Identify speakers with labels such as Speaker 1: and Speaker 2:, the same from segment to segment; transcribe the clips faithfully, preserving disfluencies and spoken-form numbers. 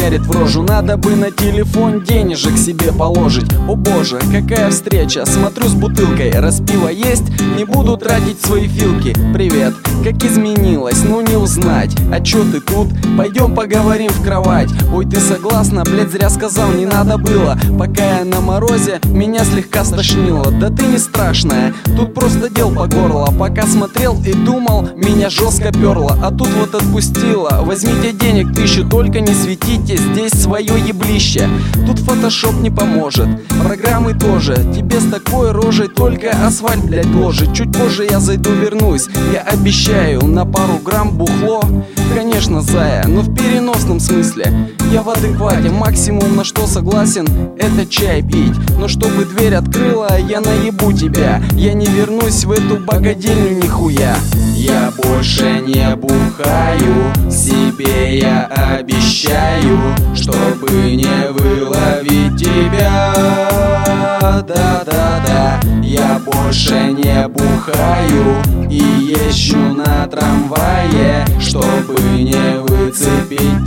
Speaker 1: шпарит в рожу. Надо бы на телефон денежек себе положить. О боже, какая встреча, смотрю с бутылкой. Раз пиво есть, не буду тратить свои филки. Привет, как изменилась, ну не узнать. А чё ты тут? Пойдем поговорим в кровать. Ой, ты согласна? Блядь, зря сказал, не надо было. Пока я на морозе, меня слегка стошнило. Да ты не страшная, тут просто дел по горло. Пока смотрел и думал, меня жестко перло. А тут вот отпустила. Возьмите денег тысячу, только не светите здесь свое еблище. Тут фотошоп не поможет, программы тоже. Тебе с такой рожей только асфальт, блядь, ложит. Чуть позже я зайду, вернусь, я обещаю. На пару грамм бухло, конечно, зая, но в переносном смысле. Я в адеквате, максимум на что согласен, это чай пить. Но чтобы дверь открыла, я наебу тебя. Я не вернусь в эту богадельню нихуя. Я больше не бухаю, себе я обещаю, чтобы не выловить тебя. Да-да-да, я больше не бухаю и езжу на трамвае, чтобы не выцепить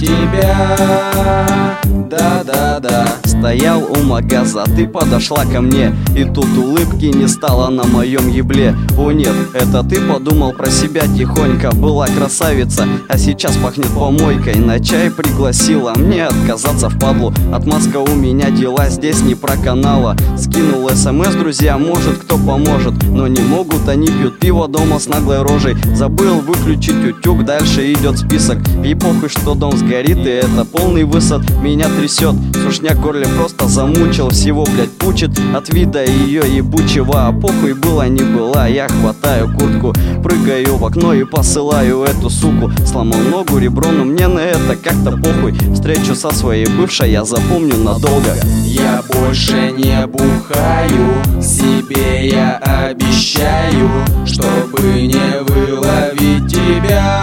Speaker 1: тебя. Да-да-да.
Speaker 2: Стоял у магаза, ты подошла ко мне, и тут улыбки не стало на моем ебле. О нет, это ты подумал про себя тихонько. Была красавица, а сейчас пахнет помойкой. На чай пригласила, мне отказаться впадлу. Отмазка, у меня дела здесь не проканала. Скинул смс, друзья, может кто поможет. Но не могут, они пьют пиво дома с наглой рожей. Забыл выключить утюг, дальше идет список. И похуй, что дом сгорит, и это полный высад. Меня трясет, сушняк в горле просто замучил. Всего, блять, пучит от вида ее ебучего. А похуй была не была, я хватаю куртку, прыгаю в окно и посылаю эту суку. Сломал ногу, ребро, но мне на это как-то похуй. Встречу со своей бывшей я запомню надолго.
Speaker 1: Я больше не бухаю, себе я обещаю, чтобы не выловить тебя.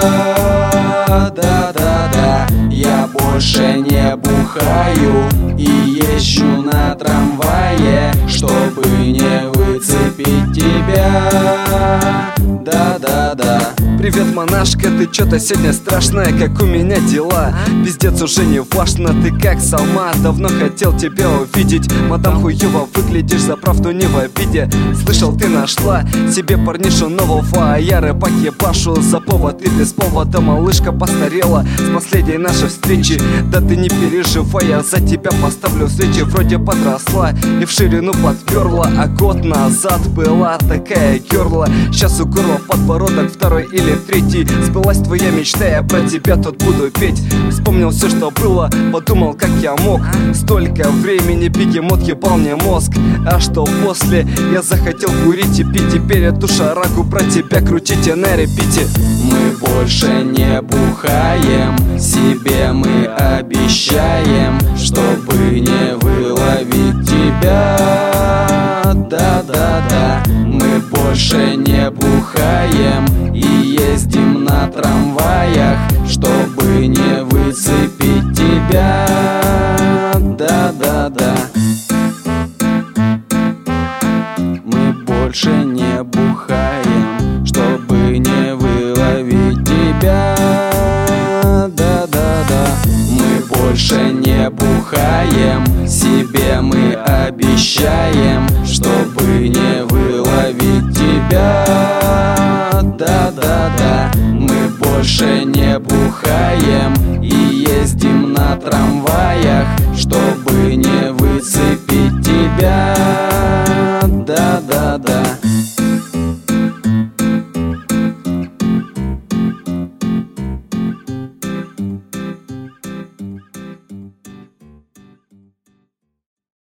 Speaker 1: Да-да-да, я больше не бухаю и езжу на трамвае, чтобы не выцепить тебя. Да-да-да.
Speaker 3: Привет, монашка, ты чё-то сегодня страшная, как у меня дела. Пиздец, уже не важно, ты как сама. Давно хотел тебя увидеть. Мадам, хуёво выглядишь, за правду не в обиде. Слышал, ты нашла себе парнишу нового, а я рэпак ебашу за повод и без повода. Малышка постарела с последней нашей встречи. Да ты не переживай, я за тебя поставлю свечи. Вроде подросла и в ширину подперла, а год назад была такая герла. Сейчас у горла подбородок второй или третий. Сбылась твоя мечта, я про тебя тут буду петь. Вспомнил все, что было, подумал, как я мог. Столько времени бегемот ебал мне мозг. А что после? Я захотел курить и пить. Теперь эту шарагу про тебя крутите на репите.
Speaker 1: Мы больше не бухаем, себе мы обещаем, чтобы не выловить тебя. Да-да-да, мы больше не бухаем и ездим на трамваях, чтобы не выцепить тебя. Да-да-да. Мы больше не бухаем, чтобы не выловить тебя. Да-да-да. Мы больше не бухаем, себе мы обещаем, чтобы не выловить тебя. Да-да-да. Мы больше не бухаем и ездим на трамваях, чтобы